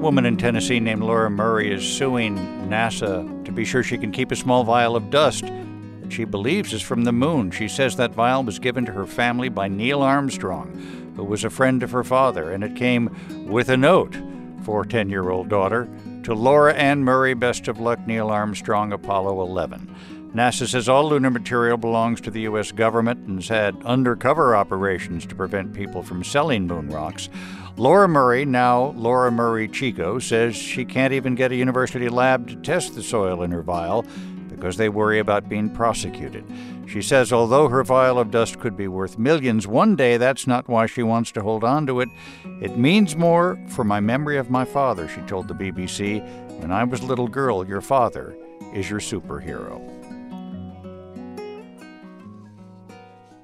woman in Tennessee named Laura Murray is suing NASA to be sure she can keep a small vial of dust that she believes is from the moon. She says that vial was given to her family by Neil Armstrong, who was a friend of her father, and it came with a note for 10-year-old daughter. To Laura Ann Murray, best of luck, Neil Armstrong, Apollo 11. NASA says all lunar material belongs to the U.S. government and has had undercover operations to prevent people from selling moon rocks. Laura Murray, now Laura Murray Chico, says she can't even get a university lab to test the soil in her vial because they worry about being prosecuted. She says although her vial of dust could be worth millions one day, that's not why she wants to hold on to it. It means more for my memory of my father, she told the BBC. When I was a little girl, your father is your superhero.